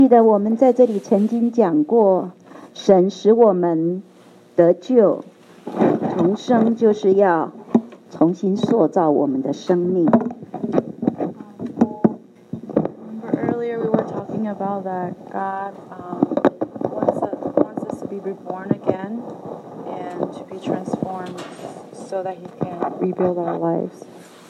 记得我们在这里曾经讲过，神使我们得救重生，就是要重新塑造我们的生命。 Earlier we were talking about that God wants us to be reborn again and to be transformed so that He can rebuild our lives.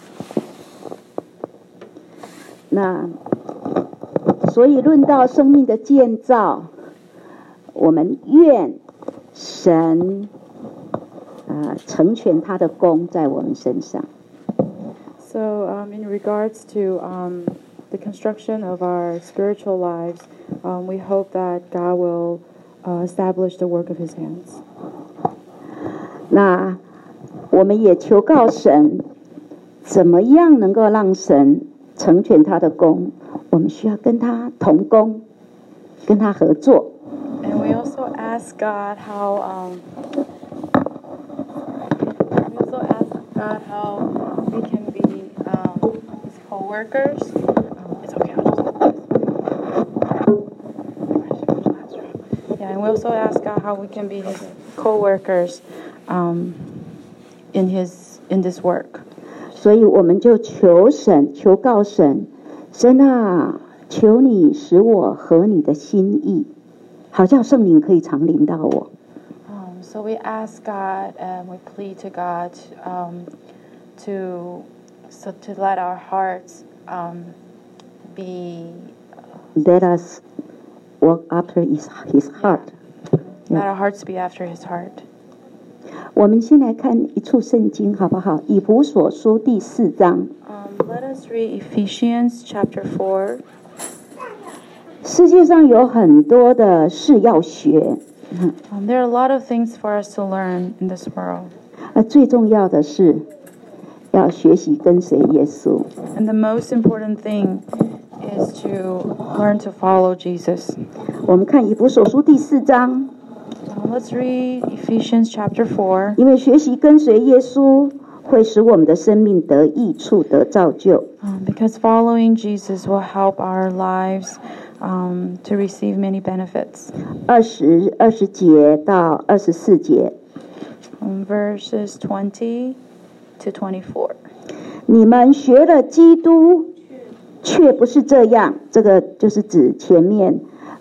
那所以论到生命的建造，我们愿神成全他的功在我们身上。 So in regards to the construction of our spiritual lives, we hope that God will establish the work of His hands. 那我们也求告神，怎么样能够让神成全他的功？我们需要跟他同工，跟他合作。 And we also ask God how we can be His co-workers. It's okay. Yeah, and we also ask God how we can be His co-workers in this work. 所以我们就求神，求告神，神啊，求你使我合你的心意，好叫圣灵可以常临到我。 So we ask God and we plead to God to let our hearts be. Let us walk after his heart. Let our hearts be after His heart. 我们先来看一处圣经，好不好？以弗所书第4章。 Let us read Ephesians chapter 4. 世界上有很多的事要学， There are a lot of things for us to learn in this world. 最重要的是要学习跟随耶稣。 And the most important thing is to learn to follow Jesus. 我们看以弗所书第4章， Let's read Ephesians chapter 4. 因为学习跟随耶稣会使我们的生命得益处，得造就。 Because following Jesus will help our lives to receive many benefits. 20节到24节， Verses 20 to 24. 你们学了基督，却不是这样。这个就是指前面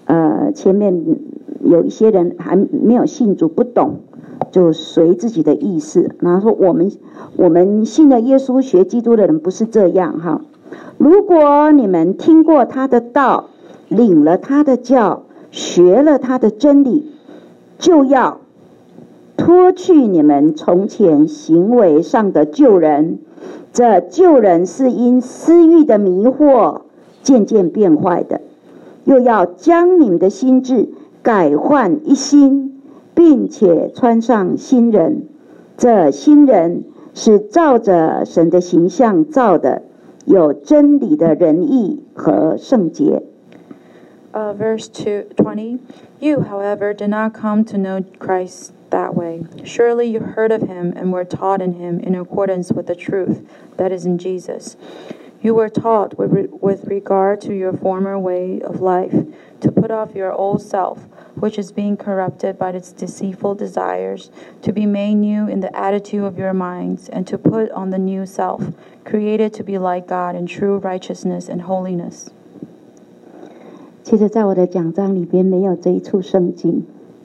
有一些人还没有信主，不懂，就随自己的意思。然后说我们信了耶稣，学基督的人不是这样哈。如果你们听过他的道，领了他的教，学了他的真理，就要脱去你们从前行为上的旧人。这旧人是因私欲的迷惑渐渐变坏的，又要将你们的心志改换一新，并且穿上新人。这新人是照着神的形象造的，有真理的仁义和圣洁。 Verse 20. You, however, did not come to know Christ that way. Surely you heard of Him and were taught in Him in accordance with the truth that is in Jesus. You were taught with regard to your former way of life to put off your old self, which is being corrupted by its deceitful desires, to be made new in the attitude of your minds, and to put on the new self, created to be like God in true righteousness and holiness. 其实在我的讲章里边没有这一处圣经。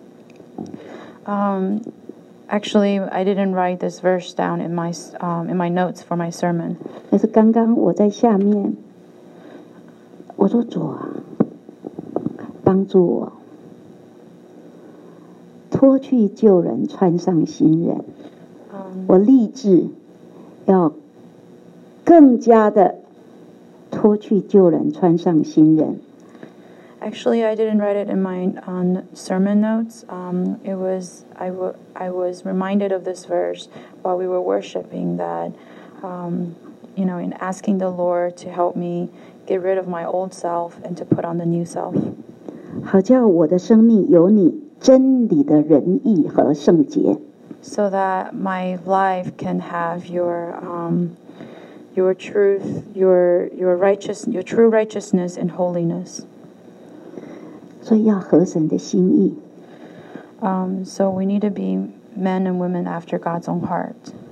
Actually, I didn't write this verse down in my notes for my sermon. 但是刚刚我在下面，我说主啊，帮助我脱去旧人，穿上新人。我立志要更加的脱去旧人，穿上新人。 Actually, I didn't write it in my sermon notes. I was reminded of this verse while we were worshiping that, in asking the Lord to help me get rid of my old self and to put on the new self. 好叫我的生命有你真理的仁义和圣洁。 So that my life can have your truth, your true righteousness and holiness. 所以要合神的心意。 So we need to be men and women after God's own heart.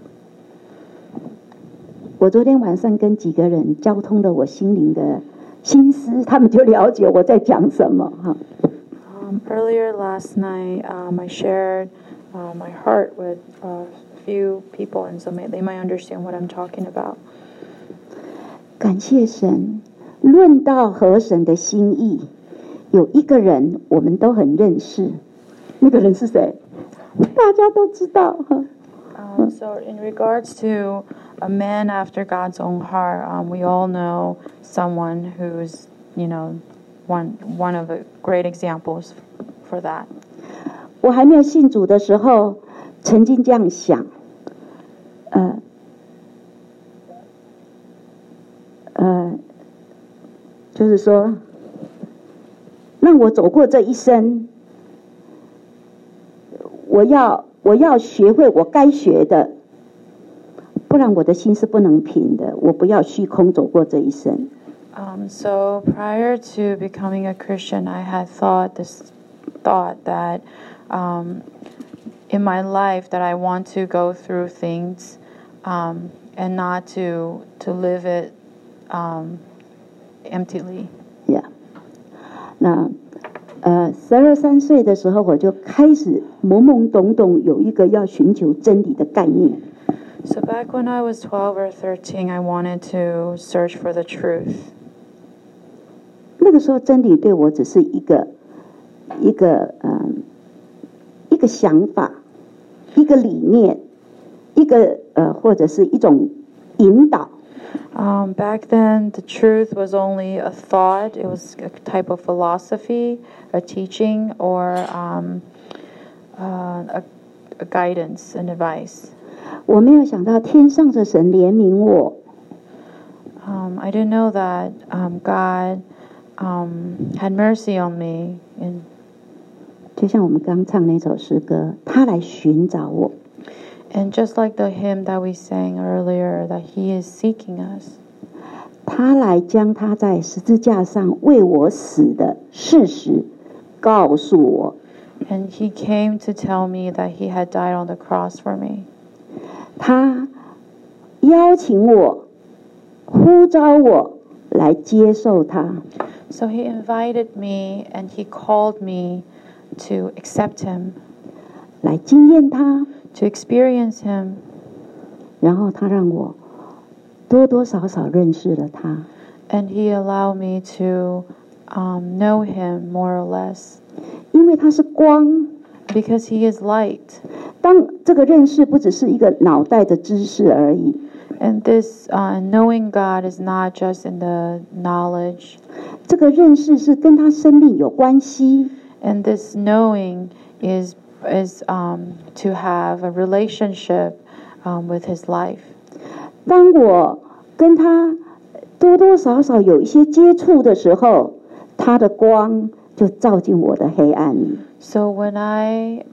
我昨天晚上跟几个人交通了我心灵的心思，他们就了解我在讲什么哈。 Earlier last night, I shared my heart with a few people, and so they might understand what I'm talking about. 感谢神，论到合神的心意，有一个人我们都很认识，那个人是谁？大家都知道哈。 So in regards to a man after God's own heart, we all know someone who's, one of the great examples for that. 我还没有信主的时候，曾经这样想，就是说，让我走过这一生，我要学会我该学的，不然我的心是不能平的。我不要虚空走过这一生。 So prior to becoming a Christian, I had thought that in my life that I want to go through things and not to live it emptily. Yeah. 那12、13岁的时候，我就开始懵懵懂懂有一个要寻求真理的概念。 So back when I was 12 or 13, I wanted to search for the truth. 那个时候，真理对我只是一个想法，一个理念，或者是一种引导。 Back then, the truth was only a thought. It was a type of philosophy, a teaching, or a guidance and advice. 我没有想到天上的神怜悯我。 I didn't know that God had mercy on me. 就像我们刚唱那首诗歌，他来寻找我。 And just like the hymn that we sang earlier, that He is seeking us. 他来将他在十字架上为我死的事实告诉我。 And He came to tell me that He had died on the cross for me. 他邀请我，呼召我来接受他。 So He invited me and He called me to accept Him. 来经验他。 To experience Him. 然后他让我多多少少认识了他。 And He allowed me to know Him more or less. 因为他是光。 Because He is light. 当这个认识不只是一个脑袋的知识而已。 And this knowing God is not just in the knowledge. 这个认识是跟他生命有关系。 And this knowing is to have a relationship with His life. 当我跟他多多少少有一些接触的时候，他的光就照进我的黑暗里。 So when I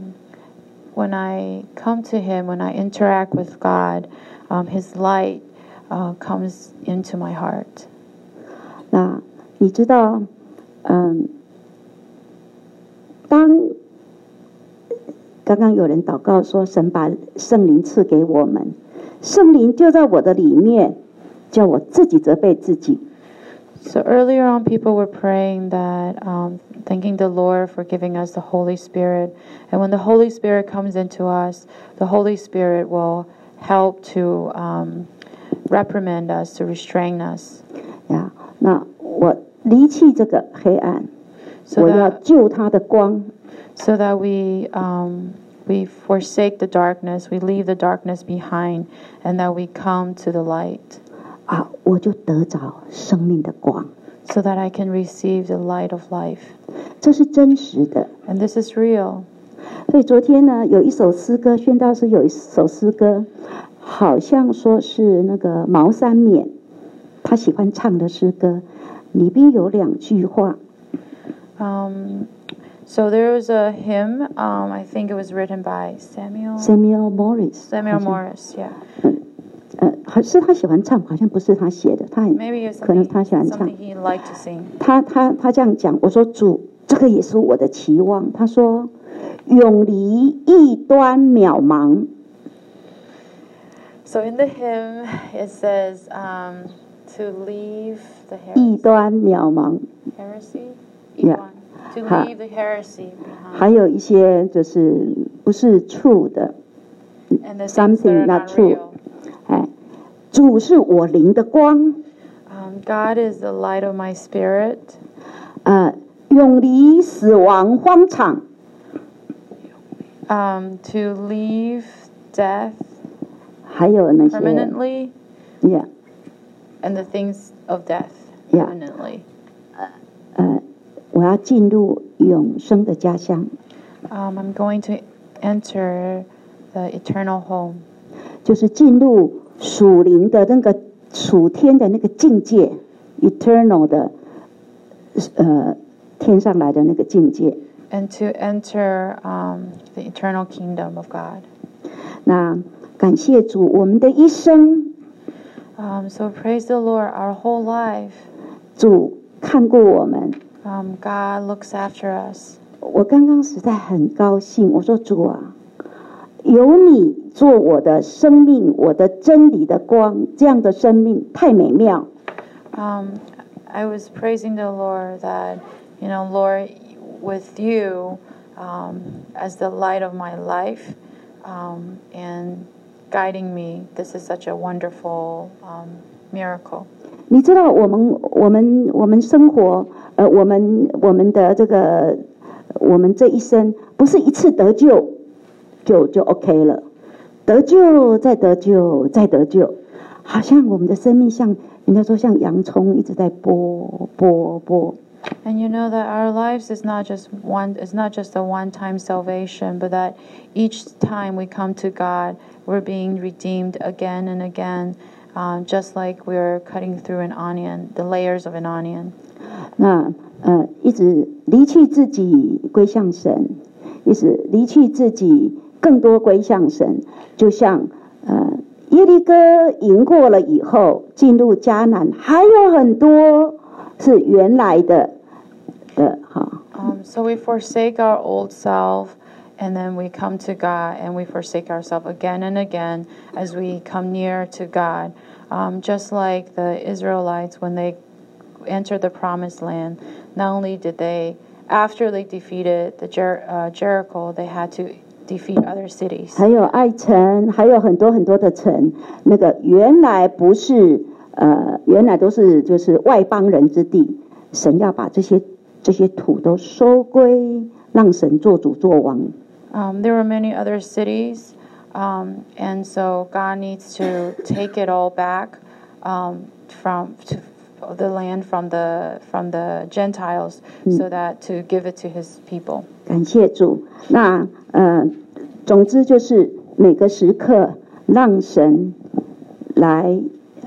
come to Him, when I interact with God, His light comes into my heart. 那你知道，刚刚有人祷告说，神把圣灵赐给我们，圣灵就在我的里面，叫我自己责备自己。 So earlier on, people were praying that, thanking the Lord for giving us the Holy Spirit. And when the Holy Spirit comes into us, the Holy Spirit will help to reprimand us, to restrain us. 呀，那我离弃这个黑暗，我要救他的光。 So that we forsake the darkness, we leave the darkness behind, and that we come to the light. 我就得着生命的光。 So that I can receive the light of life. 这是真实的。 And this is real. 所以昨天呢，有一首诗歌，宣道师有一首诗歌，好像说是那个毛三冕他喜欢唱的诗歌，里边有2句话。 So there was a hymn, I think it was written by Samuel Morris. Samuel Morris, yeah. 是他喜欢唱，好像不是他写的，可能他喜欢唱。 Something he liked to sing. 他这样讲，我说主， 这个也是我的期望。他说，永离异端渺茫。 So in the hymn, it says to leave the 异端渺茫 heresy. Yeah. To Ha. leave the heresy behind. 还有一些就是不是 true 的 And the things that are something not not true。 real. 哎，主是我灵的光， God is the light of my spirit. 永离死亡荒场， To leave death 还有那些 permanently ，yeah， and the things of death Yeah. permanently. 我要进入永生的家乡， I'm going to enter the eternal home. 就是进入属灵的那个属天的那个境界 ，eternal 的，天上来的那个境界。 And to enter the eternal kingdom of God. 那感谢主，我们的一生， So praise the Lord, our whole life. 主看过我们。 God looks after us. 我刚刚实在很高兴，我说主啊，有你做我的生命，我的真理的光，这样的生命太美妙。 I was praising the Lord that, Lord, with you as the light of my life and guiding me, this is such a wonderful miracle. 你知道，我们生活，我们的这个，我们这一生不是一次得救就 OK 了，得救再得救再得救，好像我们的生命像人家说像洋葱一直在剥。 And you know that our lives is not just a one-time salvation, but that each time we come to God, we're being redeemed again and again, just like we're cutting through an onion, the layers of an onion. 那一直离弃自己归向神，一直离弃自己更多归向神，就像耶利哥赢过了以后，进入迦南，还有很多是原来的哈。 So we forsake our old self, and then we come to God, and we forsake ourselves again and again as we come near to God. Just like the Israelites when they entered the promised land, not only did they, after they defeated the Jericho, they had to defeat other cities. 还有爱城，还有很多很多的城，那个原来不是原来都是就是外邦人之地，神要把这些土都收归，让神做主做王。 There were many other cities, and so God needs to take it all back from the land from the Gentiles, so that to give it to His people. 感谢主。那总之就是每个时刻让神来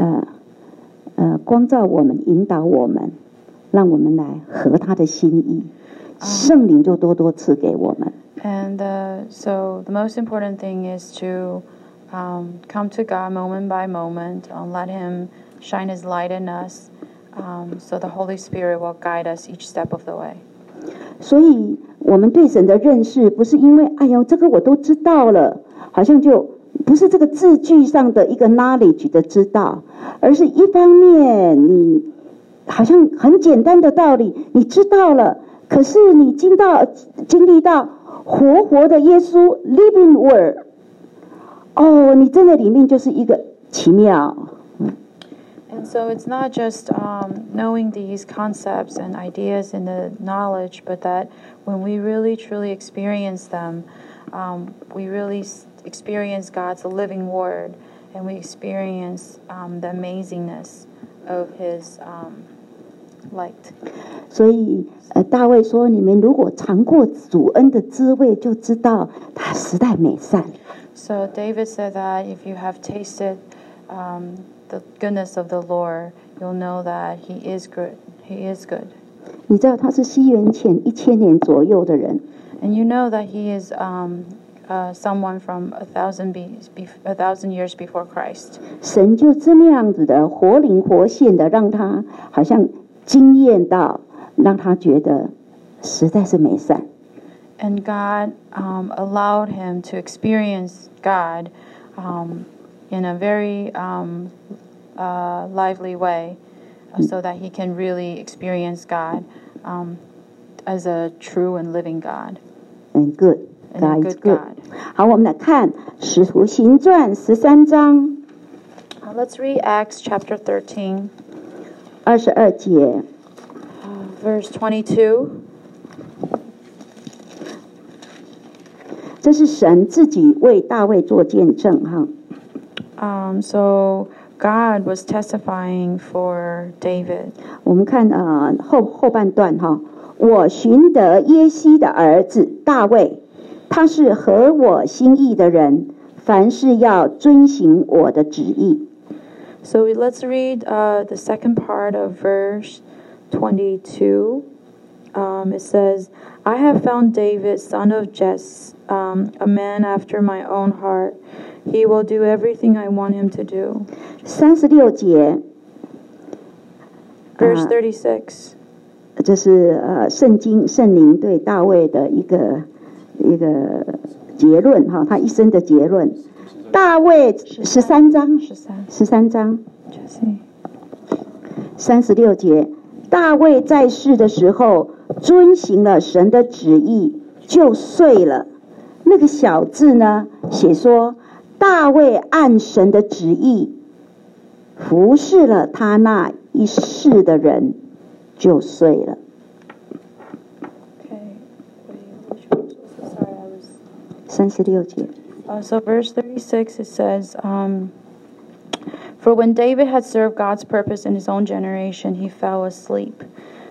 光照我们，引导我们，让我们来合他的心意，圣灵就多多赐给我们。 And so the most important thing is to come to God moment by moment, let Him shine His light in us, so the Holy Spirit will guide us each step of the way. 所以我们对神的认识不是因为哎呦这个我都知道了，好像就不是这个字句上的一个 knowledge 的知道，而是一方面你好像很简单的道理你知道了，可是你经历到活的耶稣 living word， 你真的里面就是一个奇妙。 And so it's not just knowing these concepts and ideas in the knowledge, but that when we really truly experience them, we really experience God's living word, and we experience the amazingness of His light. 所以大卫说，你们如果尝过主恩的滋味，就知道他实在美善。 So David said that if you have tasted the goodness of the Lord, you'll know that He is good. He is good. 你知道他是西元前1000年左右的人， And you know that He is someone from 1,000 years before Christ. 神就这么样子的活灵活现的，让他好像惊艳到，让他觉得实在是美善。 And God allowed him to experience God in a very lively way, so that he can really experience God as a true and living God. And good, And a God is good good. God. 好，我们来看《使徒行传》13章 Let's read Acts chapter 13, 22节。 verse 22. 这是神自己为大卫做见证哈。 So God was testifying for David. 我们看后半段哈，我寻得耶西的儿子大卫，他是合我心意的人，凡事要遵行我的旨意。 So let's read the second part of verse 22. It says, I have found David, son of Jesse, a man after my own heart. He will do everything I want him to do. 36节， Verse 36. 这是圣灵对大卫的一个结论哈，他一生的结论。大卫13章 Jesse. 36节，大卫在世的时候遵行了神的旨意，就睡了。那个小字呢，写说大卫按神的旨意服侍了他那一世的人，就睡了。 Okay. Which one? Sorry, I was... 36节。 So verse 36, it says, For when David had served God's purpose in his own generation, he fell asleep.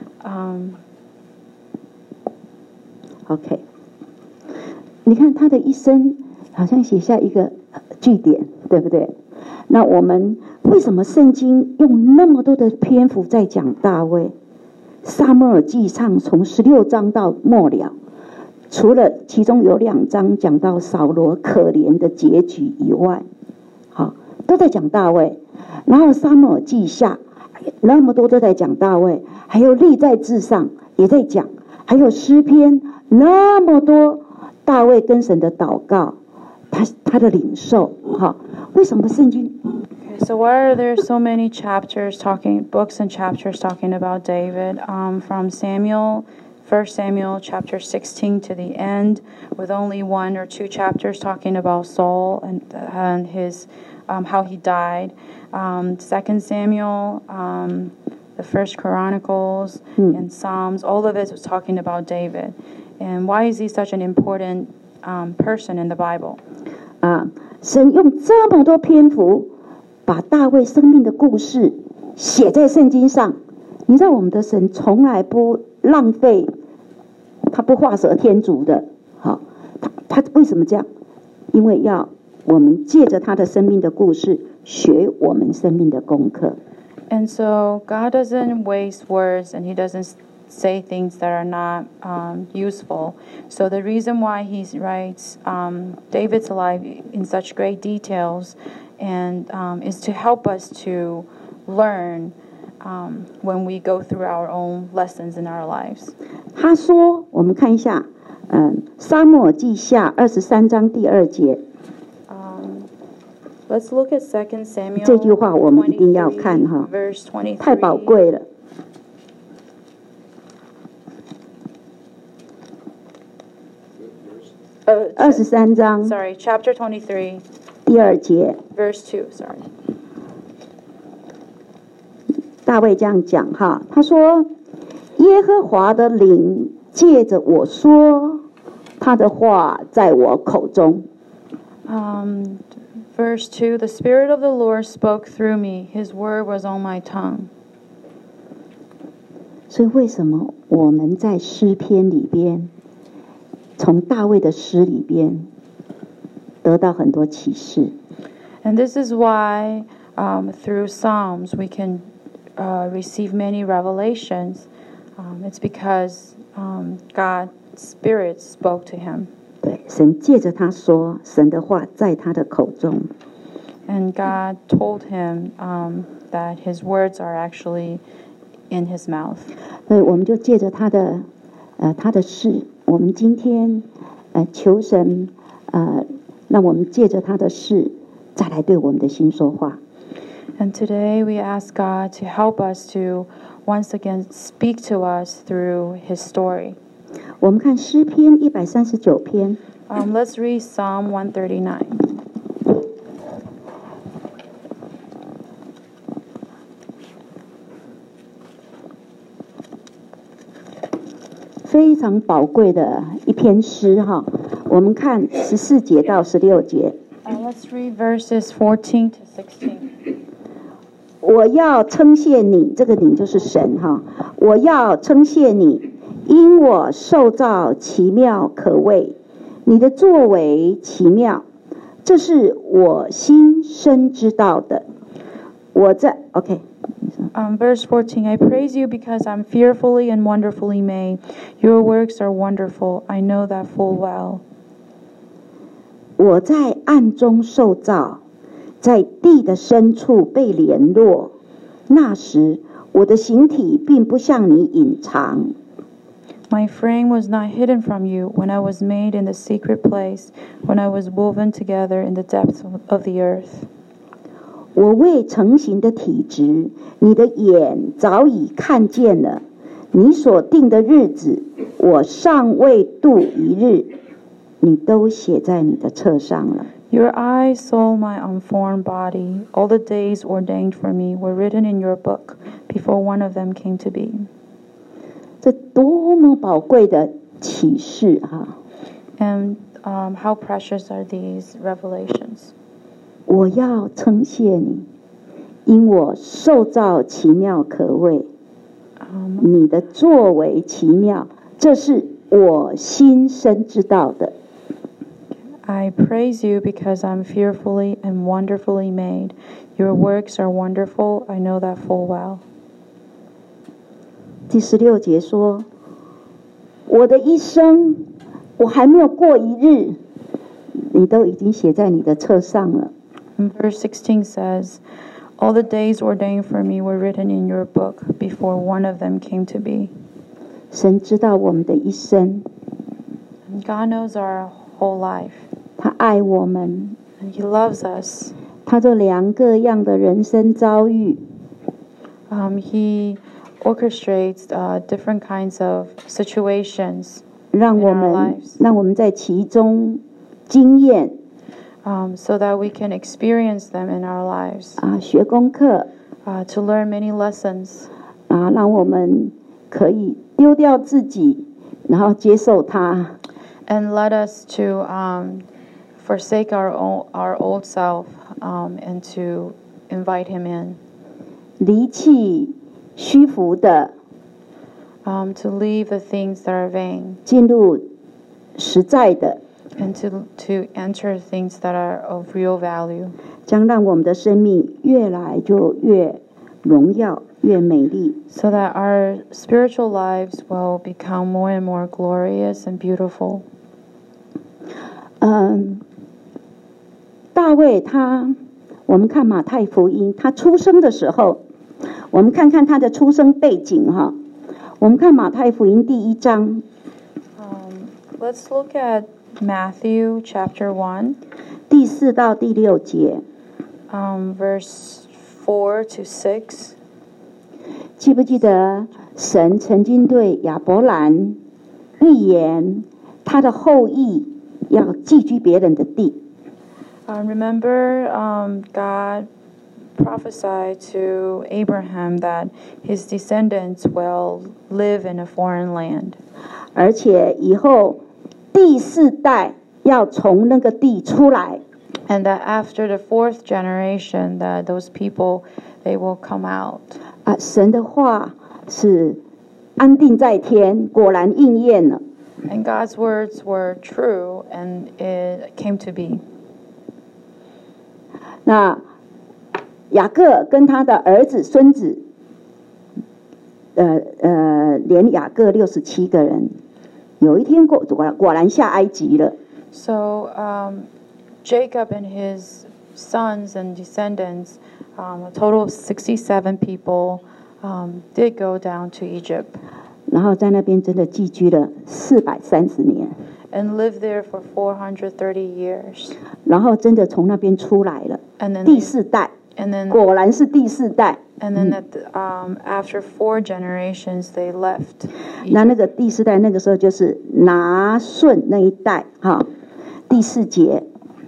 OK， 你看他的一生好像写下一个句点，对不对？那我们为什么圣经用那么多的篇幅在讲大卫？撒母耳记上从16章到末了，除了其中有2章讲到扫罗可怜的结局以外，好，都在讲大卫。然后撒母耳记下那么多都在讲大卫，还有历在志上也在讲，还有诗篇那么多大卫跟神的祷告，他的领受，哈，为什么圣经？ So why are there so many books and chapters talking about David? From Samuel, 1 Samuel chapter 16 to the end, with only 1 or 2 chapters talking about Saul and his how he died. 2 Samuel, the First Chronicles, and Psalms, all of it was talking about David. And why is he such an important person in the Bible? 神用这么多篇幅把大卫生命的故事写在圣经上。你知道我们的神从来不浪费，他不画蛇添足的。好，他为什么这样？因为要我们借着他的生命的故事学我们生命的功课。 And so God doesn't waste words, and he doesn't say things that are not useful. So the reason why he writes David's life in such great details and is to help us to learn when we go through our own lessons in our lives. 他说，我们看一下，撒母耳记下23章第2节。 Let's look at 2 Samuel 这句话我们一定要看哈， verse 23. 太宝贵了。23章 Sorry, chapter 23, 第2节， verse 2. Sorry. 大卫这样讲哈，他说：“耶和华的灵借着我说，他的话在我口中。” Verse 2, the Spirit of the Lord spoke through me. His word was on my tongue. 所以为什么我们在诗篇里边，从大卫的诗里边得到很多启示？ And this is why through Psalms we can receive many revelations. It's because God's Spirit spoke to him. 对，神借着他说，神的话在他的口中。 And God told him that his words are actually in his mouth. 所以我们就借着他的他的事。我们今天求神让我们借着他的事再来对我们的心说话。 And today we ask God to help us to once again speak to us through His story. 我们看诗篇139篇。 Let's read Psalm 139. 非常宝贵的一篇诗哈，我们看14节到16节。 Let's read verses 14 to 16. 我要称谢你，这个你就是神哈。我要称谢你，因我受造奇妙可畏，你的作为奇妙，这是我心深知道的。我在 Verse 14, I praise you because I'm fearfully and wonderfully made. Your works are wonderful. I know that full well. 我在暗中受造，在地的深处被联络。那时，我的形体并不向你隐藏。 My frame was not hidden from you when I was made in the secret place, when I was woven together in the depths of the earth. 我未成形的体质，你的眼早已看见了。你所定的日子，我尚未度一日，你都写在你的册上了。 Your eyes saw my unformed body. All the days ordained for me were written in your book before one of them came to be. 这多么宝贵的启示啊！ And how precious are these revelations? 我要称谢你，因我受造奇妙可畏，你的作为奇妙，这是我心深知道的。 I praise you because I'm fearfully and wonderfully made. Your works are wonderful. I know that full well. 第16节说，我的一生，我还没有过一日，你都已经写在你的册上了。 And verse 16 says, all the days ordained for me were written in your book before one of them came to be. 神知道我们的一生， And God knows our whole life. 他爱我们， And He loves us. 他这两个样的人生遭遇， He orchestrates different kinds of situations 让 in 我 our 们 lives 让我们在其中经验 so that we can experience them in our lives, 学功课 to learn many lessons, 让我们可以丢掉自己，然后接受他。 and led us to forsake our old self and to invite Him in, 离弃虚浮的， to leave the things that are vain 进入实在的， and to enter things that are of real value, 将让我们的生命越来就越荣耀，越美丽。 so that our spiritual lives will become more and more glorious and beautiful. 大卫我们看马太福音，他出生的时候，我们看看他的出生背景哈。我们看马太福音第1章， Let's look at Matthew chapter 1, 第4到第6节。 verse 4 to 6. 记不记得神曾经对亚伯兰预言，他的后裔要寄居别人的地？ Remember, God prophesied to Abraham that his descendants will live in a foreign land. 而且以后第4代要从那个地出来。 And that after the 4th generation, that those people, they will come out. 神的话是安定在天，果然应验了。 And God's words were true, and it came to be. 那雅各跟他的儿子、孙子，连雅各67个人，有一天果然下埃及了。 So Jacob and his sons and descendants, a total of 67 people, did go down to Egypt. 然后在那边真的寄居了430年， and lived there for 430 years. 然后真的从那边出来了， And then 第4代， and then 果然是第4代。 after 4 generations they left. 那个第4代那个时候就是拿顺那一代哈，第4节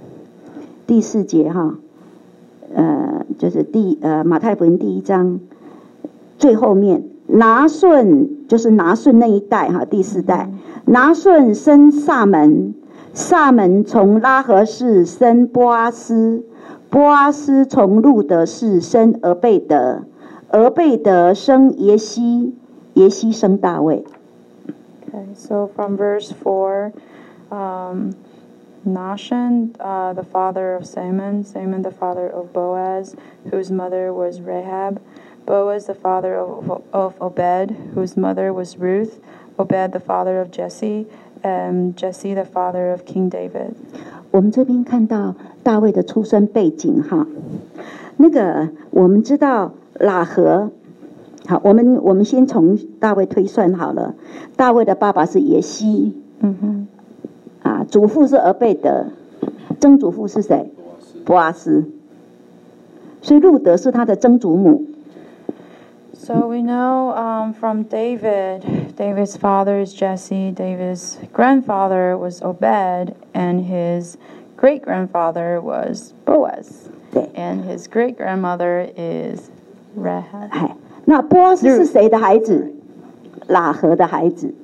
哈，就是马太福音第1章最后面，拿顺就是拿顺那一代哈，第4代，拿顺生撒门，撒门从拉合氏生波阿斯，波阿斯从路德氏生俄贝德，俄贝德生耶西，耶西生大卫。 Okay, so from verse 4, Nahshon, the father of Salmon, Salmon the father of Boaz, whose mother was Rahab, Boaz the father of Obed, whose mother was Ruth, Obed the father of Jesse, and Jesse the father of King David. 我们这边看到大卫的出生背景哈，那个我们知道喇合，好，我们先从大卫推算好了。大卫的爸爸是耶西，祖父是俄贝德，曾祖父是谁？波阿斯。所以路德是他的曾祖母。 So we know from David's father is Jesse, David's grandfather was Obed, and his great-grandfather was Boaz. 对， And his great-grandmother is Rahab. 哎，那波阿斯是谁的孩子？喇合的孩子。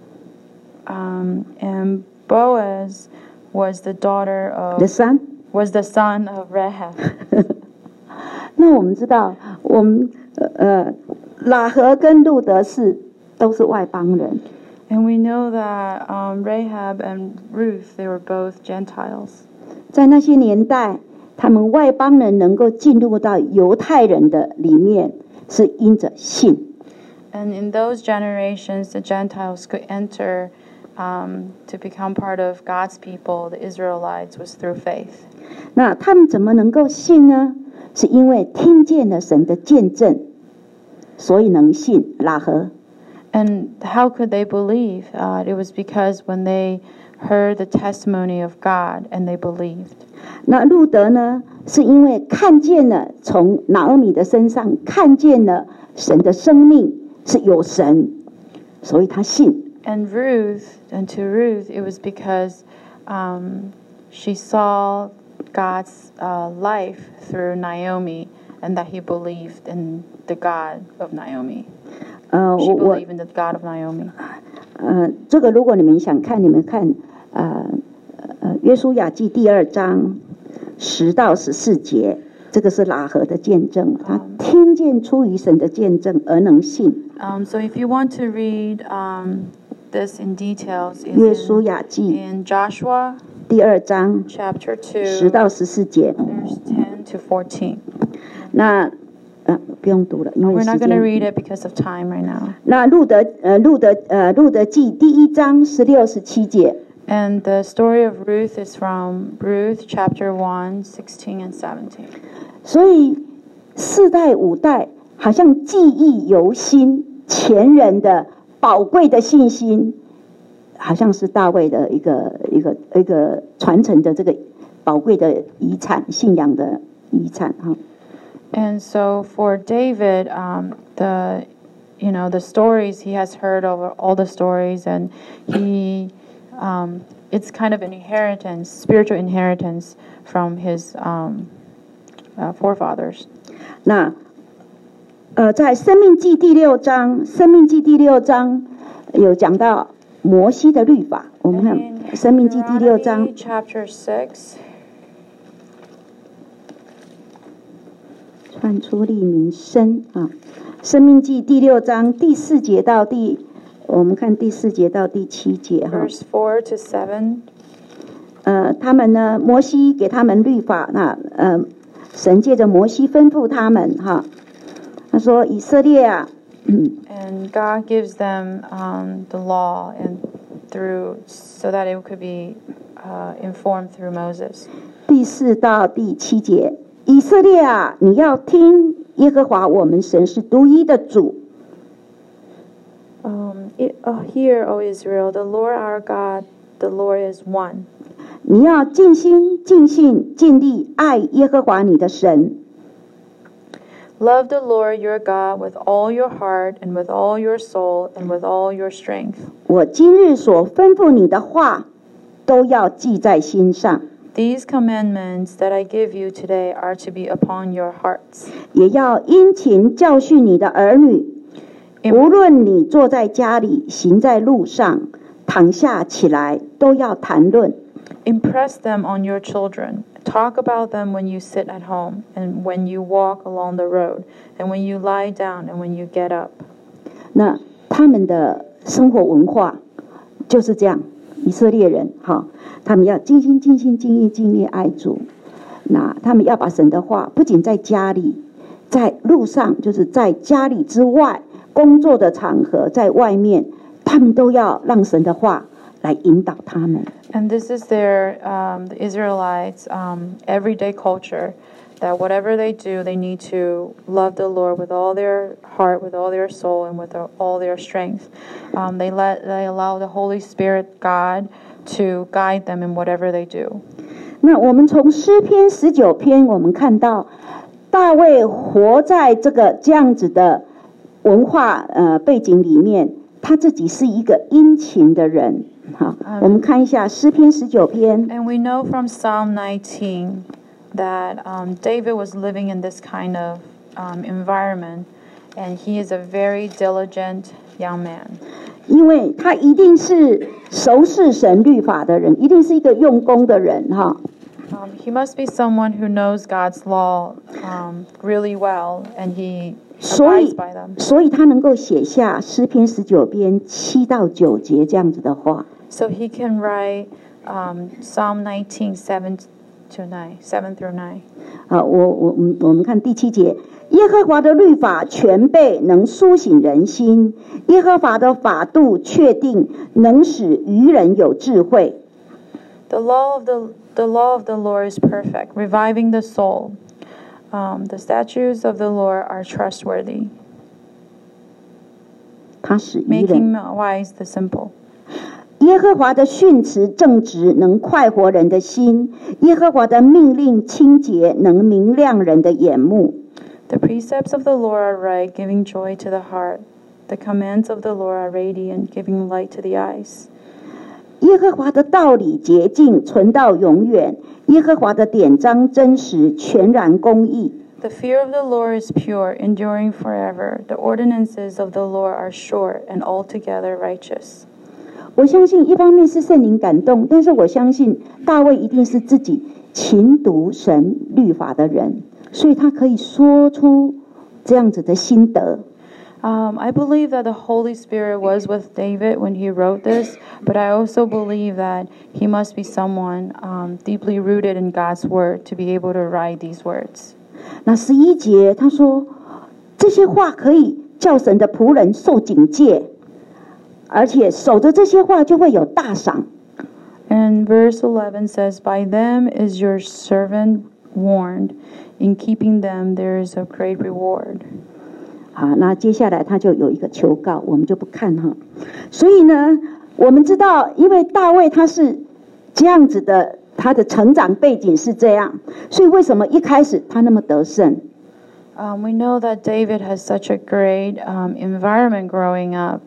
And Boaz was the daughter of The son？ was the son of Rahab. 那我们知道，我们喇合跟路德都是外邦人。 And we know that Rahab and Ruth, they were both Gentiles. 在那些年代，他们外邦人能够进入到犹太人的里面，是因着信。 And in those generations, the Gentiles could enter to become part of God's people, the Israelites, was through faith. 那他们怎么能够信呢？是因为听见了神的见证，所以能信。喇合。 And how could they believe? It was because when they heard the testimony of God and they believed. 那路德呢？是因为看见了从拿俄米的身上看见了神的生命是有神，所以他信。 And to Ruth, it was because she saw God's life through Naomi, and that he believed in the God of Naomi. She believed in the God of Naomi. 这个如果你们想看，你们看约书亚记第2章10到14节，这个是喇合的见证，他听见出于神的见证而能信。 So if you want to read this in details, 约书亚记 in Joshua 第2章 chapter 10 2, 到14节。 verse 10 to 14. 那不用读了，因为 We're 时 not going to 间。 read it because of time right now. 那路德记第1章16、17节。 And the story of Ruth is from Ruth chapter 1, 16 and 17. 所以4代5代好像记忆犹新，前人的宝贵的信心，好像是大卫的一个传承的这个宝贵的遗产，信仰的遗产哈。 And so for David, the stories he has heard over all the stories, and it's kind of an inheritance, spiritual inheritance from his forefathers. 那在生命记第6章有讲到摩西的律法，我们看生命记第6章 chapter 6. 传出利民生啊，生命记第6章第4节到我们看第4节到第7节哈。 Verse 4 to 7. 他们呢，摩西给他们律法，那神借着摩西吩咐他们哈，他说以色列啊， And God gives them the law and so that it could be informed through Moses. 第4到第7节，以色列啊，你要听耶和华我们神是独一的主。 Hear, O Israel, the Lord our God, the Lord is one. 你要尽心、尽性、尽力爱耶和华你的神。 Love the Lord your God with all your heart and with all your soul and with all your strength. 我今日所吩咐你的话，都要记在心上。 These commandments that I give you today are to be upon your hearts. 也要殷勤教训你的儿女，无论你坐在家里，行在路上，躺下起来，都要谈论。 Impress them on your children. Talk about them when you sit at home, and when you walk along the road, and when you lie down, and when you get up. 那他们的生活文化就是这样，以色列人他们要尽心、尽心、尽意、尽力爱主。那他们要把神的话，不仅在家里，在路上，就是在家里之外，工作的场合，在外面，他们都要让神的话来引导他们。 And this is their, the Israelites' everyday culture, that whatever they do, they need to love the Lord with all their heart, with all their soul, and with all their strength. They allow the Holy Spirit, God, to guide them in whatever they do. 那我们从诗篇19篇，我们看到大卫活在这样子的文化背景里面，他自己是一个殷勤的人。好，我们看一下诗篇19篇。 And we know from Psalm 19 that David was living in this kind of environment, and he is a very diligent young man. 因为他一定是熟识神律法的人，一定是一个用功的人 He must be someone who knows God's law really well, and he abides by them. 所以他能够写下诗篇19篇7到9节这样子的话。 So he can write Psalm 19, 7 through 9. 我们看第7节，耶和华的律法全备，能苏醒人心；耶和华的法度确定，能使愚人有智慧。 The law of the Lord is perfect, reviving the soul. The statutes of the Lord are trustworthy, 他使愚 making 人。 wise the simple. 耶和华的训词正直，能快活人的心；耶和华的命令清洁，能明亮人的眼目。 The precepts of the Lord are right, giving joy to the heart. The commands of the Lord are radiant, giving light to the eyes. 耶和华的道理洁净，存到永远；耶和华的典章真实，全然公义。 The fear of the Lord is pure, enduring forever. The ordinances of the Lord are sure and altogether righteous. 我相信一方面是圣灵感动，但是我相信大卫一定是自己勤读神律法的人，所以他可以说出这样子的心得。 I believe that the Holy Spirit was with David when he wrote this, but I also believe that he must be someone deeply rooted in God's word to be able to write these words. 那11节他说，这些话可以叫神的仆人受警戒，而且守着这些话就会有大赏。 And verse 11 says, By them is your servant warned. In keeping them there is a great reward. 好，那接下来他就有一个求告，我们就不看哈。所以呢，我们知道，因为大卫他是这样子的，他的成长背景是这样，所以为什么一开始他那么得胜？ We know that David has such a great environment growing up,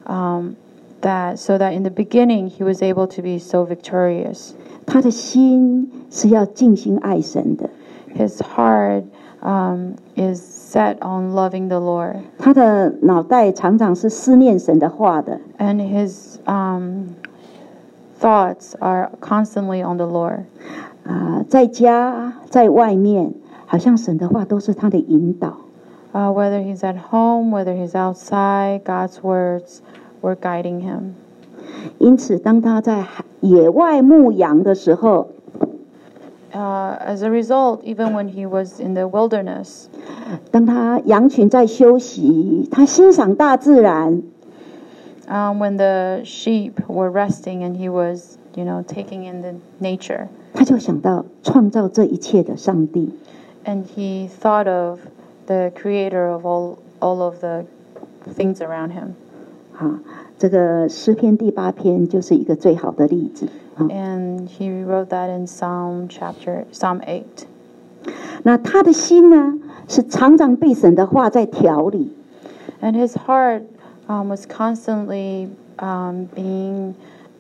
that in the beginning he was able to be so victorious. 他的心是要尽心爱神的， His heart is set on loving the Lord, 他的脑袋常常是思念神的话的。 and his thoughts are constantly on the Lord. 在家在外面，好像神的话都是他的引导。 Whether he's at home, whether he's outside, God's words were guiding him. 因此，当他在野外牧羊的时候， As a result, even when he was in the wilderness, 当他羊群在休息，他欣赏大自然， when the sheep were resting and he was, taking in the nature, 他就想到创造这一切的上帝。 and he thought of the creator of all of the things around him. 啊，这个诗篇第8篇就是一个最好的例子啊。 And he wrote that in Psalm 8. 那他的心呢，是常常被神的话在调理。 And his heart was constantly being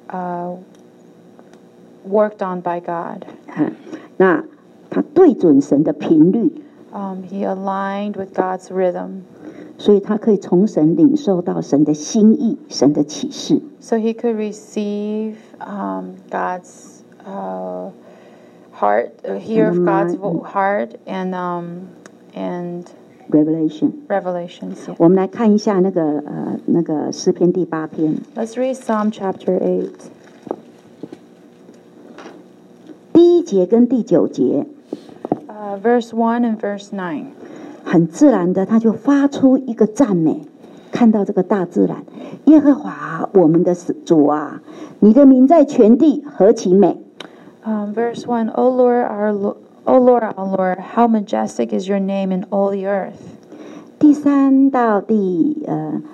worked on by God. 那他对准神的频率， He aligned with God's rhythm. 所以他可以从神领受到神的心意、神的启示。 So he could receive God's heart, hear of God's heart, and revelations. Yeah. 我们来看一下那个诗篇第8篇， Let's read Psalm chapter 8. 第1节跟第9节， Verse 1 and verse 9. 很自然的他就发出一个赞美。看到这个大自然，耶和华我们的主啊，你的名在全地何其美！ Verse 1, O Lord, our Lord, how majestic is your name in all the earth. 第3到第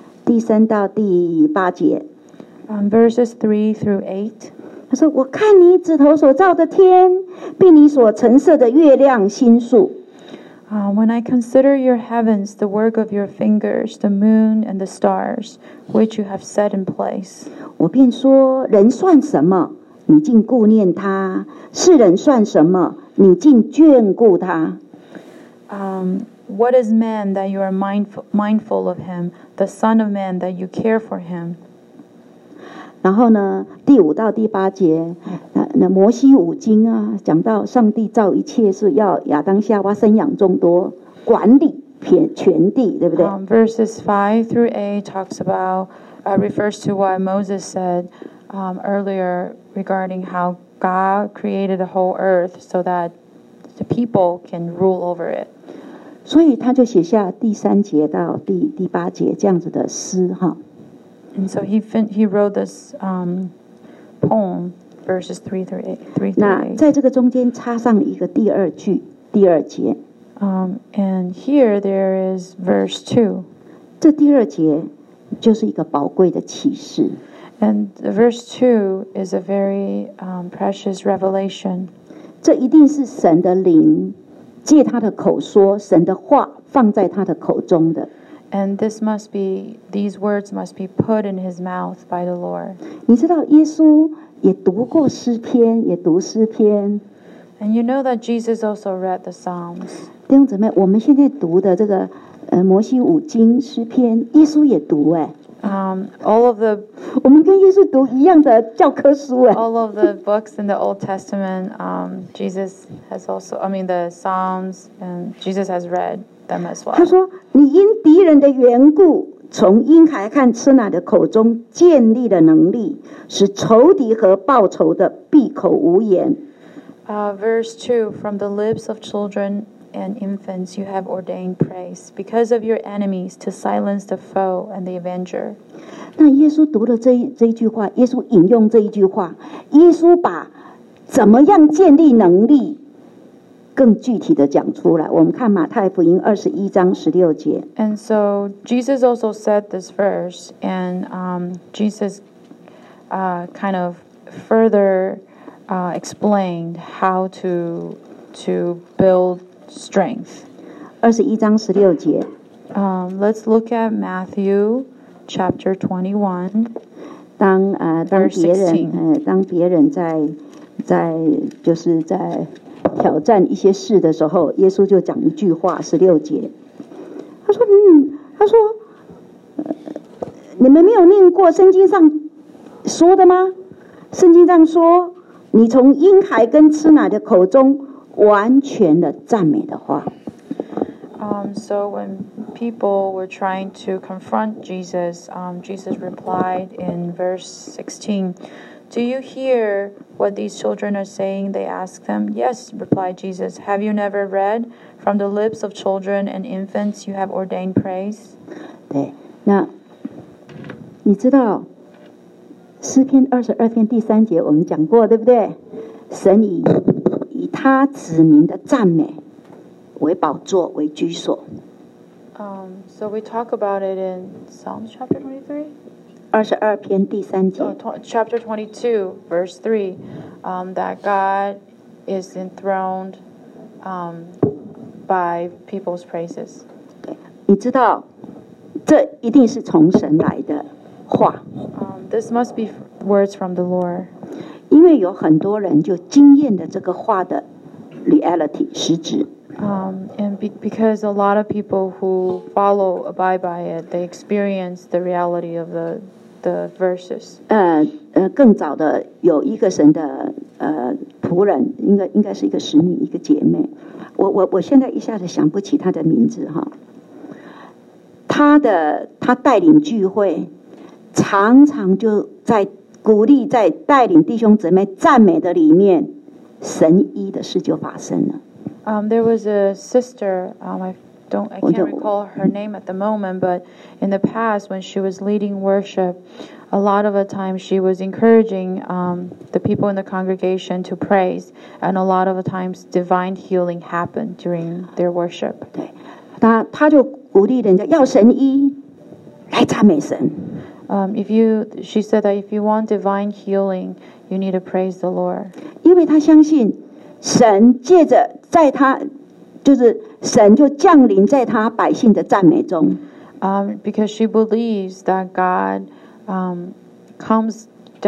8节， Verses 3 through 8. 他说：“我看你指头所造的天，并你所陈设的月亮星宿。 When I consider your heavens, the work of your fingers, the moon and the stars, which you have set in place. 我便说：人算什么？你竟顾念他；世人算什么？你竟眷顾他。 What is man that you are mindful of him, the Son of Man that you care for him?” 然后呢，第5到第8节，那摩西五经啊，讲到上帝造一切是要亚当夏娃生养众多，管理全地，对不对？ Verses 5 through 8 talks about, refers to what Moses said earlier regarding how God created the whole earth so that the people can rule over it. 所以他就写下第3节到第8节这样子的诗哈。 And so he wrote this poem, verses 3 through 8. 那在这个中间插上一个第2句，第2节。 And here there is verse 2. 这第2节就是一个宝贵的启示。 And verse 2 is a very precious revelation. 这一定是神的灵借他的口说，神的话放在他的口中的。 And these words must be put in his mouth by the Lord. 你知道耶稣也读过诗篇，也读诗篇。 And you know that Jesus also read the Psalms. 弟兄姊妹，我们现在读的这个摩西五经诗篇，耶稣也读哎。 All of the 我们跟耶稣读一样的教科书哎。 all of the books in the Old Testament, Jesus has also, the Psalms, and Jesus has read them as well. 他说：“你因敌人的缘故，从婴孩和吃奶的口中建立了能力，使仇敌和报仇的闭口无言。” Verse 2, from the lips of children and infants you have ordained praise, because of your enemies to silence the foe and the avenger. 那耶稣读了这一句话，耶稣引用这一句话，耶稣把怎么样建立能力更具体的讲出来。我们看马太福音21章16节。 And so Jesus also said this verse, and Jesus kind of further explained how to build strength. 21章16节。 Let's look at Matthew chapter 21. 当别人在挑战一些事的时候，耶稣就讲一句话，16节。他说：“你们没有念过圣经上说的吗？圣经上说，你从婴孩跟吃奶的口中完全的赞美的话。” So when people were trying to confront Jesus, Jesus replied in verse 16, "Do you hear what these children are saying?" They asked them. "Yes," replied Jesus. "Have you never read, from the lips of children and infants you have ordained praise?" 对，那你知道诗篇22篇第3节我们讲过，对不对？神以他子民的赞美为宝座，为居所。 So we talk about it in Psalms chapter 23. 22篇第3节。 Chapter 22, verse 3, that God is enthroned by people's praises. 你知道，这一定是从神来的话， This must be words from the Lord. 因为有很多人就经验的这个话的 reality 实质。 Because a lot of people who abide by it, they experience the reality of the verses. 更早的有一个神的仆人，应该是一个使女，一个姐妹。我现在一下子想不起她的名字哈。她带领聚会，常常就在鼓励，在带领弟兄姊妹赞美的里面，神医的事就发生了。 There was a sister, I can't recall her name at the moment, but in the past when she was leading worship, a lot of the time she was encouraging the people in the congregation to praise, and a lot of the times divine healing happened during their worship. 对，他就鼓励人家要神医，来赞美神。 She said that if you want divine healing, you need to praise the Lord. 因为他相信神借着在他，就是神就降临在他百姓的赞美中。 Because she believes that God comes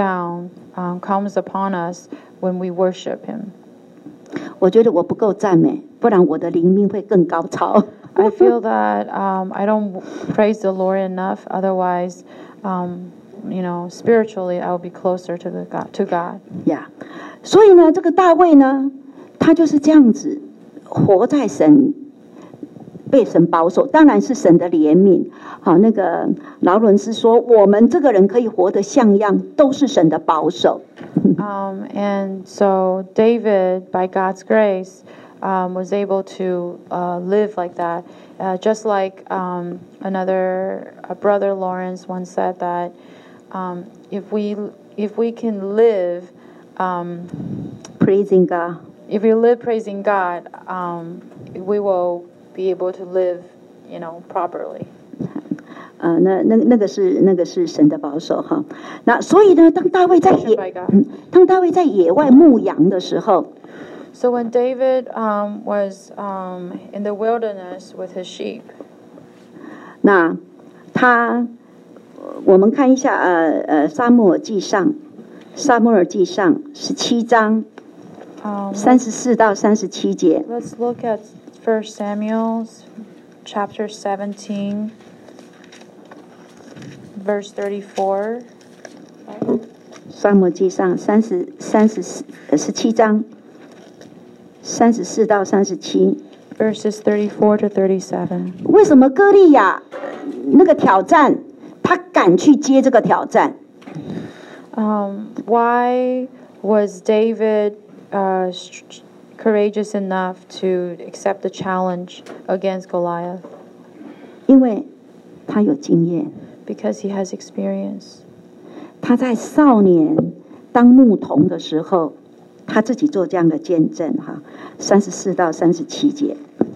upon us when we worship Him. 我觉得我不够赞美，不然我的灵命会更高潮。 I feel that I don't praise the Lord enough. Otherwise, spiritually, I will be closer to God. Yeah. 所以呢，这个大卫呢，他就是这样子活在神，被神保守，当然是神的怜悯。好，那个劳伦斯说，我们这个人可以活得像样，都是神的保守。 And so David, by God's grace, was able to live like that. Just like another brother Lawrence once said that if we can live praising God, if we live praising God, we will be able to live, properly. 那个是神的保守哈。那所以呢，当大卫在野外牧羊的时候。 So when David was in the wilderness with his sheep, 那我们看一下撒母耳记上17章34到37节。 Let's look at 1 Samuel chapter 17, verse 34. 撒母耳记上17章34到37 verses 34 to 37. 为什么歌利亚那个挑战，他敢去接这个挑战 ？Why was David courageous enough to accept the challenge against Goliath? 因为他有经验。 Because he has experience. 他在少年当牧童的时候，他自己做这样的见证哈，34到37节。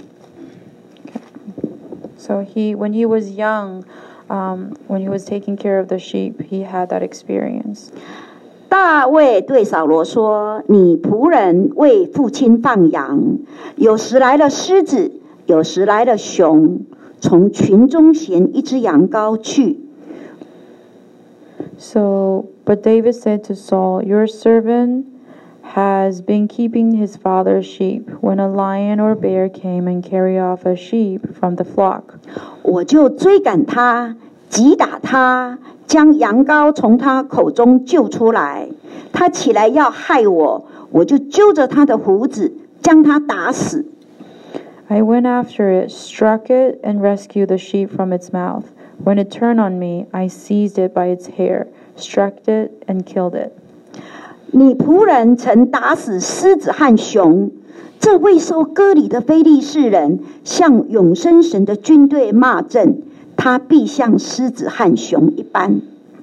So when he was young, when he was taking care of the sheep, he had that experience. 大卫对扫罗说：“你仆人为父亲放羊，有时来了狮子，有时来了熊，从群中衔一只羊羔去。” So, but David said to Saul, "Your servant has been keeping his father's sheep. When a lion or bear came and carried off a sheep from the flock, 我就追赶他，击打他，将羊羔从他口中救出来。他起来要害我，我就揪着他的胡子，将他打死。 I went after it, struck it, and rescued the sheep from its mouth. When it turned on me, I seized it by its hair, struck it, and killed it." 你仆人曾打死狮子和熊，这未受割礼的非利士人向永生神的军队骂阵，他必像狮子和熊一般。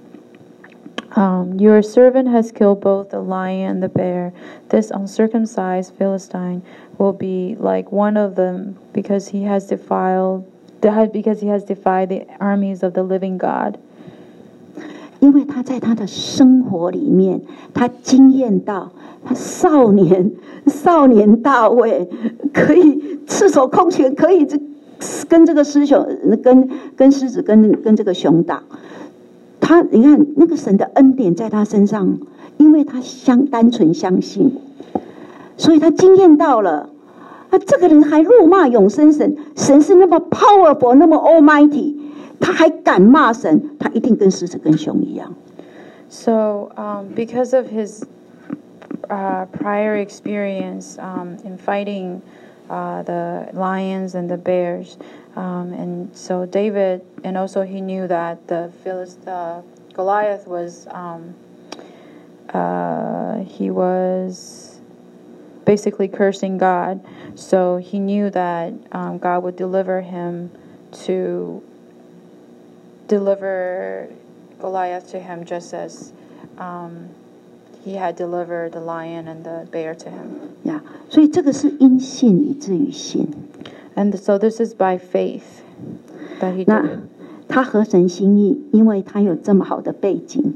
Your servant has killed both the lion and the bear. This uncircumcised Philistine will be like one of them, because he has defied the armies of the living God. 因为他在他的生活里面，他经验到他少年大卫可以赤手空拳，可以跟这个狮子跟这个熊打。你看那个神的恩典在他身上，因为他单纯相信，所以他经验到了。这个人还辱骂永生神，神是那么 powerful， 那么 almighty， 他还敢骂神，他一定跟狮子跟熊一样。 So, because of his prior experience in fighting the lions and the bears, and so David, and also he knew that Goliath was he was basically cursing God. So he knew that God would deliver him to deliver Goliath to him, just as he had delivered the lion and the bear to him. 所以这个是因信以至于信。 And so this is by faith that he did. 那他合神心意，因为他有这么好的背景。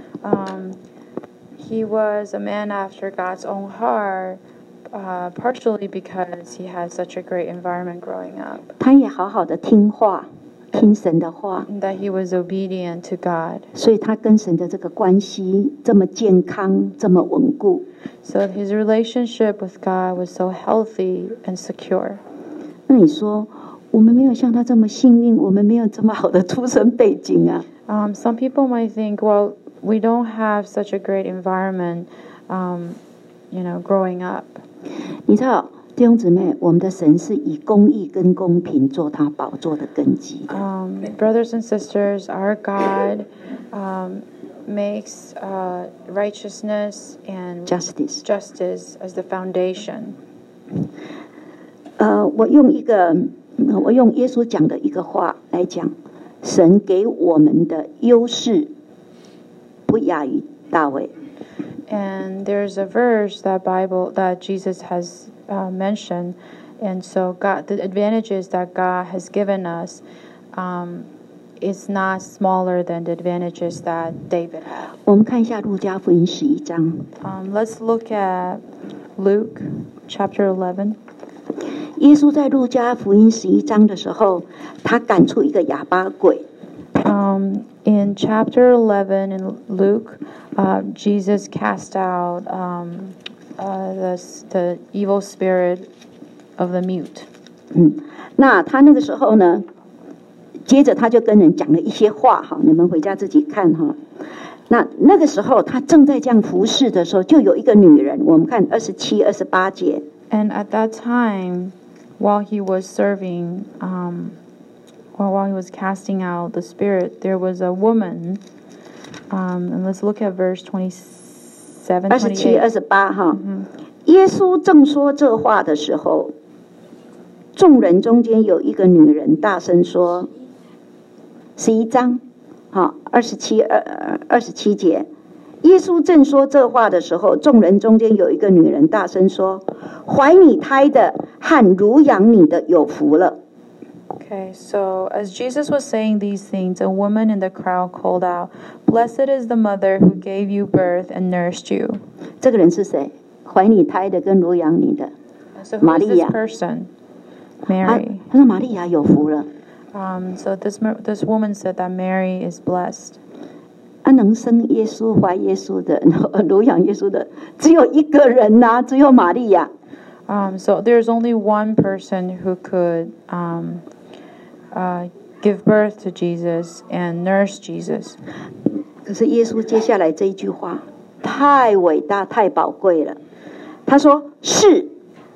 He was a man after God's own heart, partially because he had such a great environment growing up. 他也好好的听话，听神的话。 That he was obedient to God. 所以他跟神的这个关系这么健康，这么稳固。 So his relationship with God was so healthy and secure. 那你说，我们没有像他这么幸运，我们没有这么好的出生背景啊。 Some people might think, well, we don't have such a great environment, growing up. 你知道，弟兄姊妹，我们的神是以公义跟公平做他宝座的根基。 Brothers and sisters, our God makes righteousness and justice as the foundation. 我用耶稣讲的一个话来讲，神给我们的优势不亚于大卫。 And there's a verse that Jesus has mentioned, and so the advantages that God has given us is not smaller than the advantages that David had. 我们看一下路加福音11章。 Let's look at Luke chapter 11. 耶稣在路加福音11章的时候，他赶出一个哑巴鬼。 In chapter 11 in Luke, Jesus cast out the evil spirit of the mute. 那他那个时候呢，接着他就跟人讲了一些话哈，你们回家自己看哈。那个时候他正在这样服侍的时候，就有一个女人，我们看27、28节。 And at that time, while he was serving, while he was casting out the spirit, there was a woman. And let's look at verse 27, 27、28哈。耶稣正说这话的时候，众人中间有一个女人大声说，11章，好，27节。耶稣正说这话的时候，众人中间有一个女人大声说：“怀你胎的和乳养你的有福了。” Okay, so as Jesus was saying these things, a woman in the crowd called out, "Blessed is the mother who gave you birth and nursed you." 这个人是谁？怀你胎的跟乳养你的， So who is this person? Mary. 他说玛利亚有福了。 So this woman said that Mary is blessed. 能生耶稣、怀耶稣的、乳养耶稣的，只有一个人呐，只有玛利亚。 So there's only one person who could give birth to Jesus and nurse Jesus. 可是耶稣接下来这一句话太伟大、太宝贵了。他说：“是，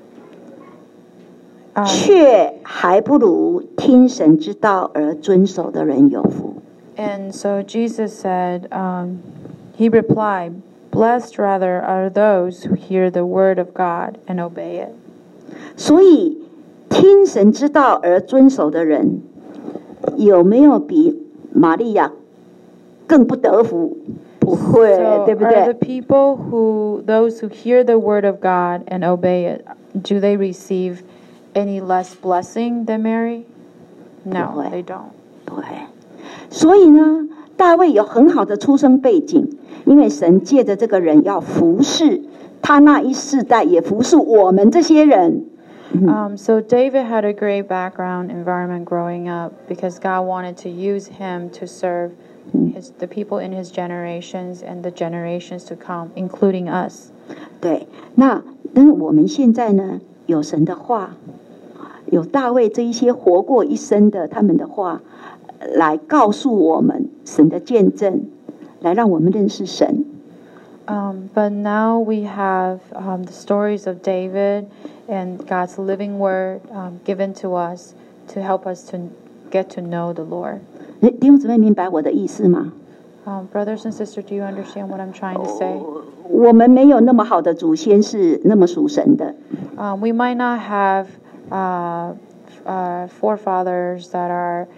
却还不如听神之道而遵守的人有福。” And so Jesus said, he replied, "Blessed rather are those who hear the word of God and obey it." 所以，听神之道而遵守的人，有没有比玛利亚更不得福？不会， 对不对？ Are the people those who hear the word of God and obey it, do they receive any less blessing than Mary? No, they don't. 对。所以呢， 大卫有很好的出生背景，因为神借着这个人要服侍他那一世代，也服侍我们这些人。 So David had a great background environment growing up because God wanted to use him to serve the people in his generations and the generations to come, including us. 对，但是我们现在呢，有神的话，有大卫这一些活过一生的他们的话，来告诉我们神的见证，来让我们认识神。 But now we have the stories of David and God's living word given to us to help us to get to know the Lord. 弟兄姊妹明白我的意思吗？ Brothers and sisters, do you understand what I'm trying to say? 我们没有那么好的祖先是那么属神的。 We might not have forefathers that are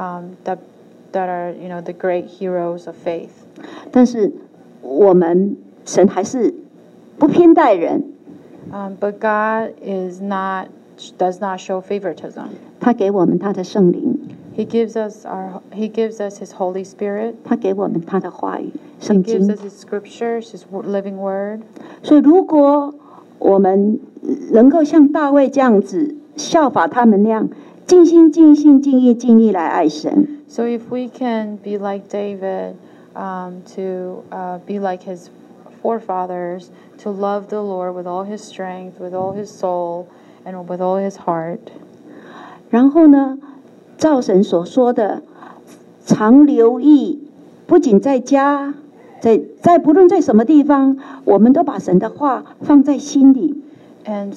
the great heroes of faith. 但是我们神还是不偏待人。 But God does not show favoritism. 他给我们他的圣灵。 He gives us His Holy Spirit. 他给我们他的话语， He 圣 gives 经。 us His scriptures, His living word. 所以，如果我们能够像大卫这样子效法他们那样，尽心、尽性、尽意、尽力来爱神， So if we can be like David, to be like his forefathers, to love the Lord with all his strength, with all his soul, and with all his heart. 然后呢，照神所说的，常留意，不仅在家，在不论在什么地方，我们都把神的话放在心里。 And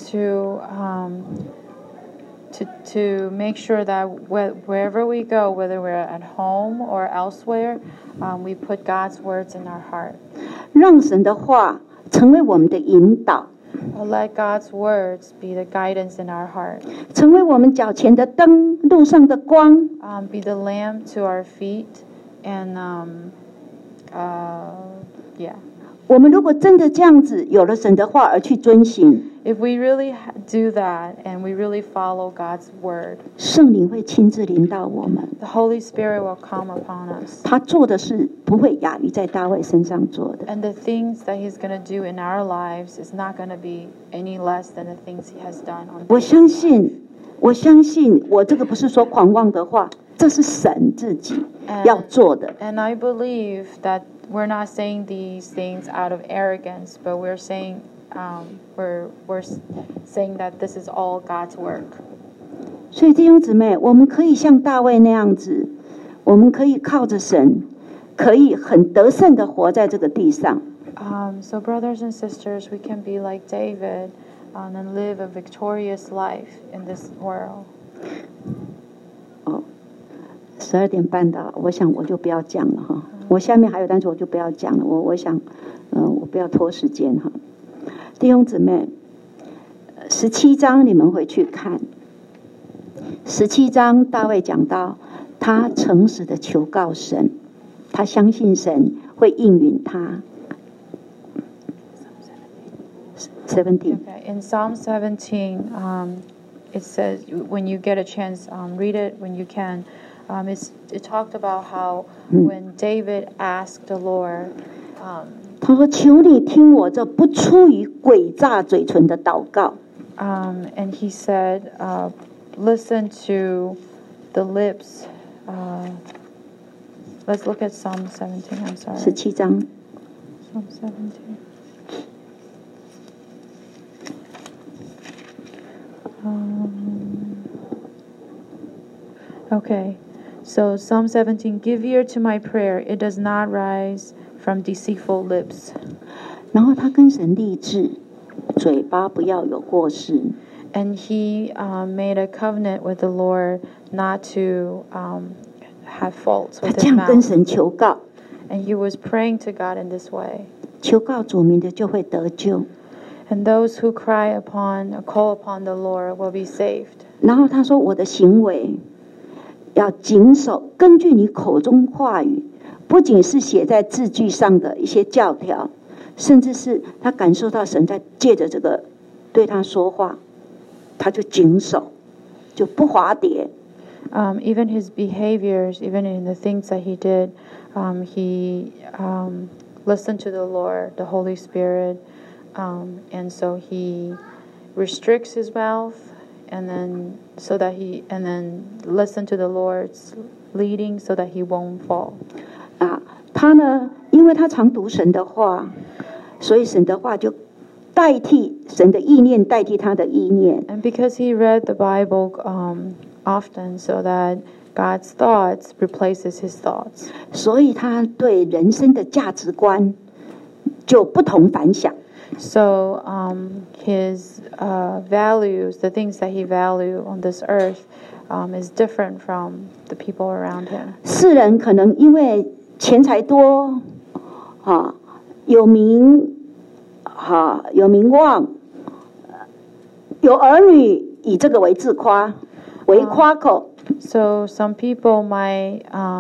to make sure that wherever we go, whether we're at home or elsewhere, we put God's words in our heart. 让神的话成为我们的引导， Let God's words be the guidance in our heart. 成为我们脚前的灯，路上的光。 Be the lamp to our feet, and yeah. 我们如果真的这样子，有了神的话而去遵行， If we really do that and we really follow God's word, 圣灵会亲自领导我们。 the Holy Spirit will come upon us. 他做的事不会亚于在大卫身上做的。 And the things that He's going to do in our lives is not going to be any less than the things He has done on 我相信，我这个不是说狂妄的话，这是神自己要做的。 And I believe that we're not saying these things out of arrogance, but we're saying we're saying that this is all God's work. 所以弟兄姊妹，我们可以像大卫那样子，我们可以靠着神，可以很得胜的活在这个地上。 So brothers and sisters, we can be like David and live a victorious life in this world. 12点半到，我想我就不要讲了哈。我下面还有，但是我就不要讲了。我想，我不要拖时间哈。弟兄姊妹，17章你们回去看。17章大卫讲到，他诚实的求告神，他相信神会应允他。17. Okay. In Psalm 17, it says, when you get a chance, read it when you can. It talked about how when David asked the Lord, 他说：“求你听我这不出于诡诈嘴唇的祷告。” and he said, listen to the lips. Let's look at Psalm 17. I'm sorry. 17章 Psalm 17. Okay, so Psalm 17, give ear to my prayer. It does not rise from deceitful lips. 然后他跟神立志，嘴巴不要有过失。 And he made a covenant with the Lord not to have faults 他 with 这 his 样跟 mouth. 神求告， And he was praying to God in this way. 求告主名的就会得救。 And those who call upon the Lord will be saved. 然后他说：“我的行为要谨守，根据你口中话语，不仅是写在字句上的一些教条，甚至是他感受到神在借着这个对他说话，他就谨守，就不滑跌。” Even his behaviors, even in the things that he did, he listened to the Lord, the Holy Spirit, and so he restricts his mouth, and then listen to the Lord's leading, so that he won't fall. 他呢，因为他常读神的话，所以神的话就代替神的意念，代替他的意念。 And because he read the Bible often, so that God's thoughts replaces his thoughts. 所以他对人生的价值观就不同凡响。 So his values, the things that he value on this earth, is different from the people around him. 世人可能因为钱财多，有名，有名望，有儿女，以这个为自夸，为夸口。 So some people might,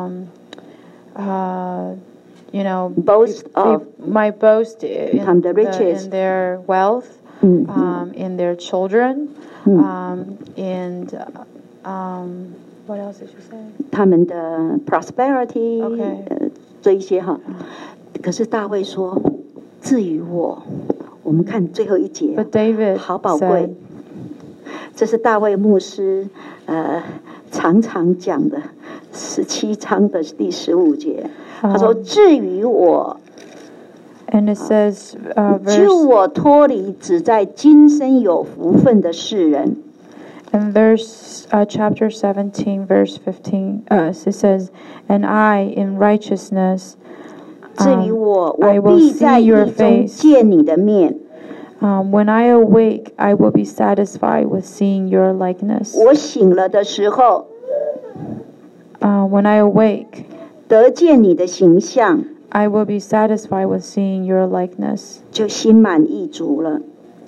boast of might boast in the riches, in their wealth, in their children, and what else did you say? 他们的 prosperity， Okay. 这一些哈。可是大卫说：“至于我，我们看最后一节 But David 好宝 said, 贵。这是大卫牧师常常讲的17章的第15节。他说：“至于我。” And it says, 救我脱离只在今生有福分的世人。 in chapter 17, verse 15, it says, "And I in righteousness, 至于我， I 我 will 必在 see 意 your 中 face. 见你的面。 When I awake, I will be satisfied with seeing your likeness." 我醒了的时候， When I awake, 得见你的形象， I will be satisfied with seeing your likeness. 就心满意足了。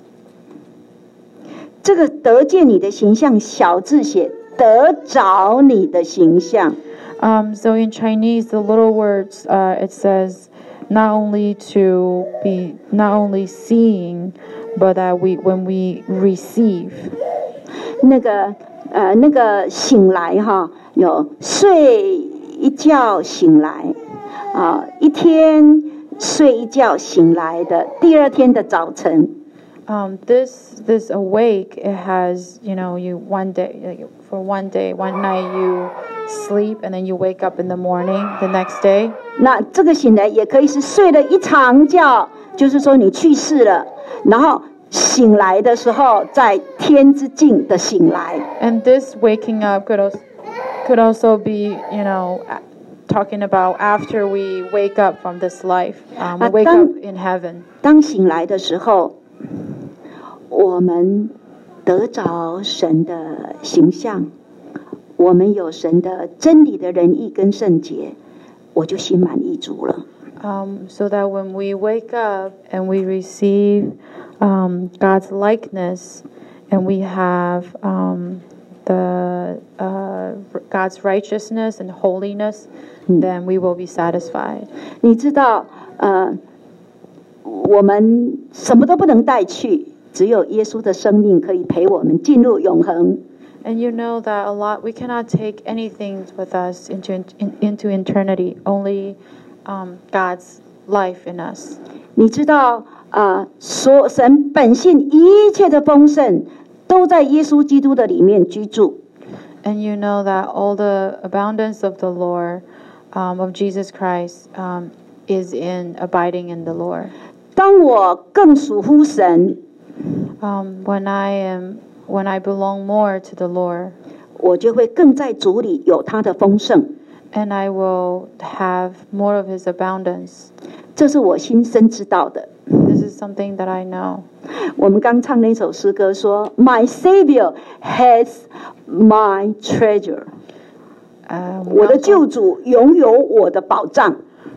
这个得见你的形象，小字写得着你的形象。 So in Chinese, the little words, it says not only seeing, but that when we receive. 那个醒来哈，有睡一觉醒来一天睡一觉醒来的第二天的早晨。 This awake, it has, you one day, for one day, one night you sleep and then you wake up in the morning the next day. 那这个醒来也可以是睡了一长觉，就是说你去世了，然后醒来的时候在天之境的醒来。 And this waking up could also be, talking about after we wake up from this life, we wake up in heaven. 当醒来的时候，我们得着神的形象，我们有神的真理的仁义跟圣洁，我就心满意足了。 So that when we wake up and we receive God's likeness, and we have God's righteousness and holiness, then we will be satisfied. 你知道，我们什么都不能带去，只有耶稣的生命可以陪我们进入永恒。 And you know that we cannot take anything with us into eternity. Only God's life in us. 你知道，神本性一切的丰盛，都在耶稣基督的里面居住。 And you know that all the abundance of the Lord, of Jesus Christ, is in abiding in the Lord. 当我更属乎神， when I belong more to the Lord, 我就会更在主里有他的丰盛。 and I will have more of His abundance. 这是我心深知道的。 This is something that I know. 我们刚唱那首诗歌说 ，My Savior has my treasure。我的救主拥有我的宝藏。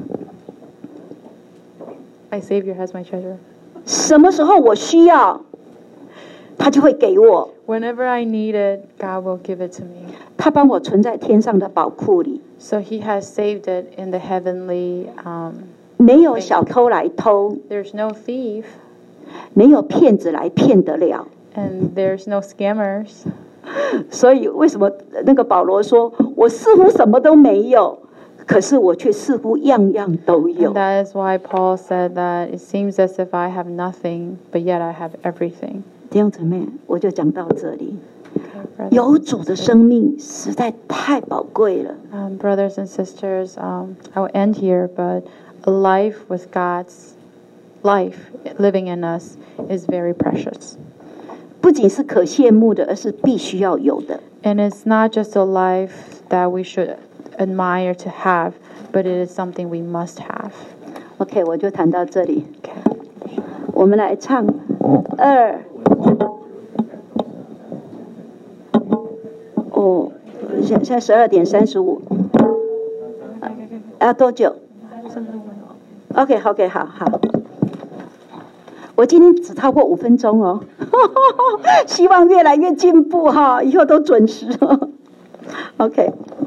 My Savior has my treasure. 什么时候我需要，他就会给我。 Whenever I need it, God will give it to me. 他帮我存在天上的宝库里， So He has saved it in the heavenly. 没有小偷来偷， There's no thief, 没有骗子来骗得了。 and there's no scammers. 所以为什么那个保罗说，我似乎什么都没有， 可是我却似乎样样都有。 And that is why Paul said that it seems as if I have nothing, but yet I have everything. 弟兄姊妹，我就讲到这里。 Okay, brothers 有 and 主的 sisters. 生命实在太宝贵了。 Brothers and sisters, I will end here, but a life with God's life living in us is very precious. 不仅是可羡慕的，而是必须要有的。 And it's not just a life that we should admire to have, but it is something we must have. OK， 我就谈到这里。 Okay. 我们来唱2。哦，现在12点35。要多久 ？OK， 好。我今天只超过5分钟哦，希望越来越进步哈，以后都准时哦。OK。